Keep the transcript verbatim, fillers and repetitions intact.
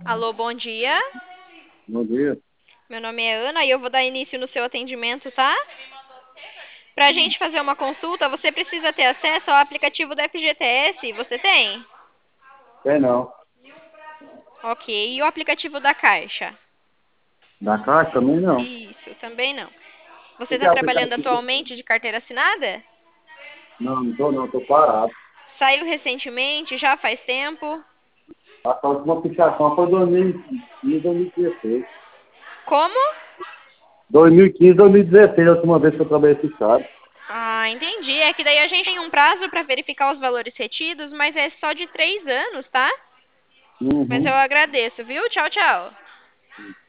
Alô, bom dia. Bom dia. Meu nome é Ana e eu vou dar início no seu atendimento, tá? Para a gente fazer uma consulta, você precisa ter acesso ao aplicativo do F G T S. Você tem? Tem não. Ok. E o aplicativo da Caixa? Da Caixa também não. Isso, também não. Você O que está é trabalhando aplicativo? atualmente de carteira assinada? Não, não tô não, tô parado. Saiu recentemente? Já faz tempo? A última aplicação foi dois mil e quinze, dois mil e dezesseis. Como? dois mil e quinze, dois mil e dezesseis, a última vez que eu trabalhei fixado. Ah, entendi. É que daí a gente tem um prazo para verificar os valores retidos, mas é só de três anos, tá? Mas eu Uhum. agradeço, viu? Tchau, tchau.